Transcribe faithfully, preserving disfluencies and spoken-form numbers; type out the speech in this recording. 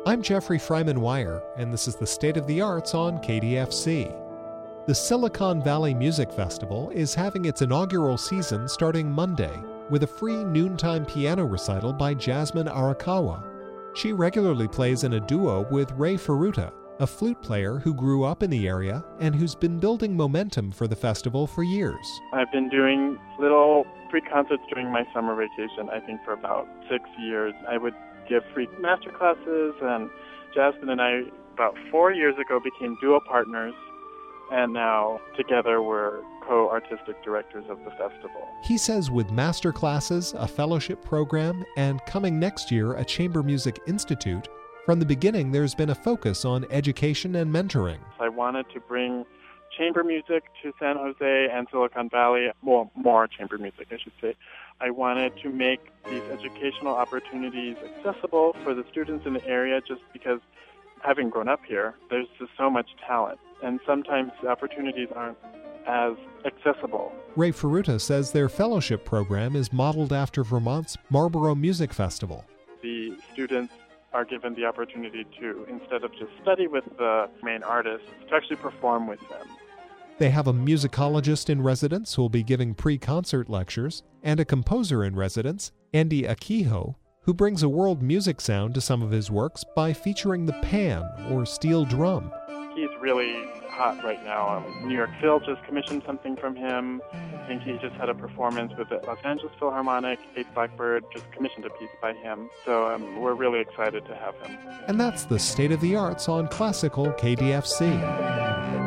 I'm Jeffrey Fryman Wire, and this is the State of the Arts on K D F C. The Silicon Valley Music Festival is having its inaugural season starting Monday with a free noontime piano recital by Jasmine Arakawa. She regularly plays in a duo with Ray Furuta, a flute player who grew up in the area and who's been building momentum for the festival for years. I've been doing little free concerts during my summer vacation, I think for about six years. I would give free master classes, and Jasmine and I, about four years ago, became duo partners, and now together we're co-artistic directors of the festival. He says with master classes, a fellowship program, and coming next year a Chamber Music Institute, from the beginning there's been a focus on education and mentoring. I wanted to bring chamber music to San Jose and Silicon Valley, well, more chamber music, I should say. I wanted to make these educational opportunities accessible for the students in the area just because, having grown up here, there's just so much talent, and sometimes the opportunities aren't as accessible. Ray Furuta says their fellowship program is modeled after Vermont's Marlboro Music Festival. The students are given the opportunity to, instead of just study with the main artists, to actually perform with them. They have a musicologist in residence who will be giving pre-concert lectures, and a composer in residence, Andy Akiho, who brings a world music sound to some of his works by featuring the pan, or steel drum. He's really hot right now. Um, New York Phil just commissioned something from him. I think he just had a performance with the Los Angeles Philharmonic. Ace Blackbird just commissioned a piece by him. So um, we're really excited to have him. And that's the State of the Arts on Classical K D F C.